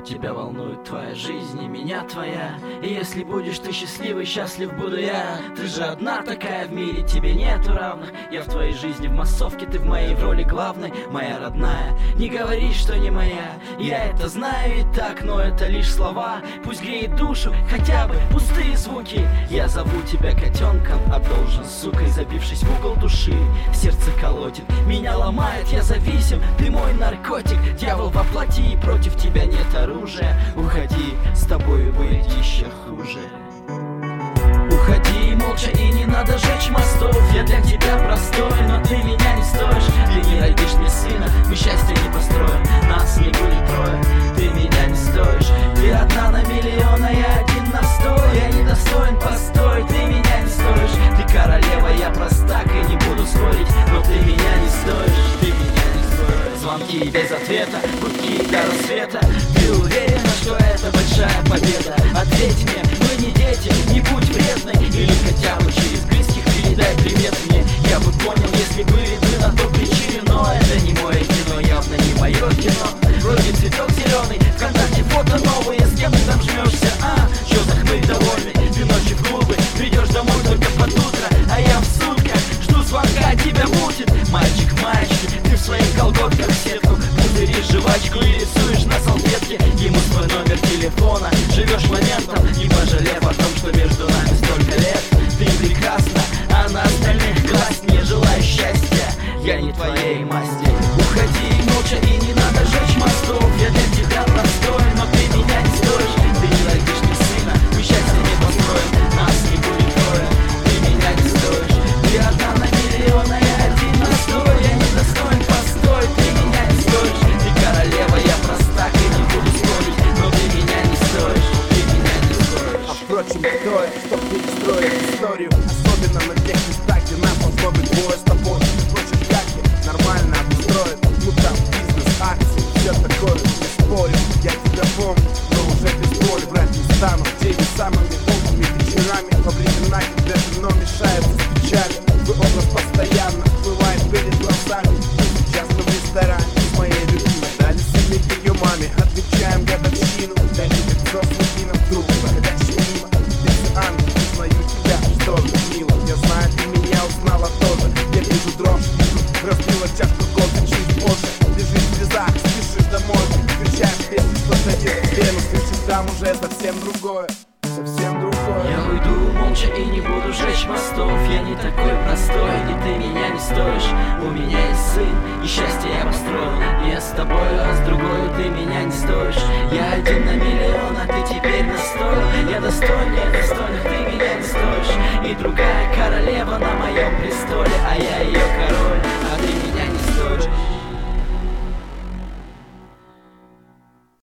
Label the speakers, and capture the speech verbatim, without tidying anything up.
Speaker 1: Тебя волнует твоя жизнь и меня твоя. И если будешь ты счастливый, счастлив буду я. Ты же одна такая в мире, тебе нету равных. Я в твоей жизни в массовке, ты в моей в роли главной. Моя родная, не говори, что не моя. Я это знаю и так, но это лишь слова. Пусть греет душу, хотя бы пустые звуки. Я зову тебя котенком, а должен сукой, забившись в угол души. Сердце колотит, меня ломает, я зависим. Ты мой наркотик, дьявол во плоти, и против тебя нет оружия. Уходи, с тобой будет еще хуже. Уходи молча, и не надо жечь мостов. Я для тебя простой, но ты меня не стоишь. Ты не родишь мне сына, мы счастье не построим. Нас не будет трое, ты меня не стоишь. Ты одна на миллион, а я один на сто. Я недостоин, постой, ты меня не стоишь. Ты королева, я простак и не буду спорить, но ты меня не стоишь, ты меня не стоишь. Звонки без ответа, гудки до рассвета. Ты уверена, что это большая победа? Ответь мне, мы не дети, не будь вредной. Или хотя бы через близких передай привет мне. Я бы понял, если были бы на то причины, но это не мое кино, явно не мое кино. Вроде цветок зеленый, ВКонтакте фото новые. С кем ты там жмешься, а? Чё за хмырь довольный? Ты ночью в клубы, придешь домой только под утро. А я в сутках жду звонка, тебя мутит. Мальчик, мальчик, ты в своих колготках сетку пузыришь жвачку и рисуешь на салфетке ему свой номер телефона. Живешь моментом, не пожалев о том, что между нами столько лет. Ты прекрасна, а на остальных глаз не желаю счастья. Я не твоей масти. Уходи молча, и не надо жечь мостов. Я для тебя простой, но ты меня не стоишь. Ты не родишь мне сына, мы счастье не построим. Нас не будет трое, ты меня не стоишь. Ты одна на миллион, а я один на сто. Я недостоин, постой, ты меня не стоишь. Ты королева, я простак и не буду спорить, но ты меня не стоишь, ты меня не стоишь.
Speaker 2: А впрочем, кто это, чтоб перестроить историю? Особенно на тех местах, где нам должно быть двое с тобой. Впрочем, как я нормально обустроен. Ну там бизнес, акции, все такое, не спорю. Я тебя помню, но уже без боли. Врать не стану, теми самыми долгими вечерами. Во времена, когда вино мешается с печалью. Твой образ постоянно всплывает перед глазами. Мы сейчас мы в ресторане с моей любимой. Дали сыне ее маме, отмечаем годовщину. Для любит взрослых винов вдруг проходящий мимо. Ты же ангел, узнаю тебя, что же мило. Я знаю, ты меня узнала тоже. Я вижу дрожь, вижу, разбила чашку кофе чуть позже. Лежишь в слезах, спешишь домой. Включаешь песню, что садится в вену. Слышишь, там уже совсем другое, совсем другое.
Speaker 1: Я уйду молча и не буду жечь мостов. Я не такой простой, и ты меня не стоишь. У меня есть сын, и счастье я построю. Не с тобой, а с другой ты меня не стоишь. Я один на миллион, а ты теперь на сто. Я достоин, недостойных, ты меня не стоишь. И другая